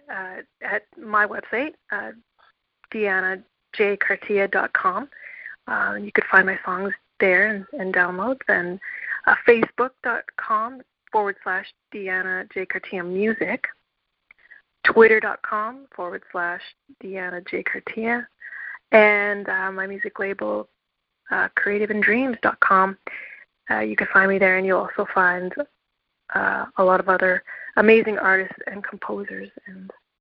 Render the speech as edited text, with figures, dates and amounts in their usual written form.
at my website, deannajcartia.com. You could find my songs there and downloads, and facebook.com/Deanna J. Cartia Music, twitter.com/Deanna J. Cartia, and my music label, creativeanddreams.com. You can find me there, and you'll also find a lot of other amazing artists and composers and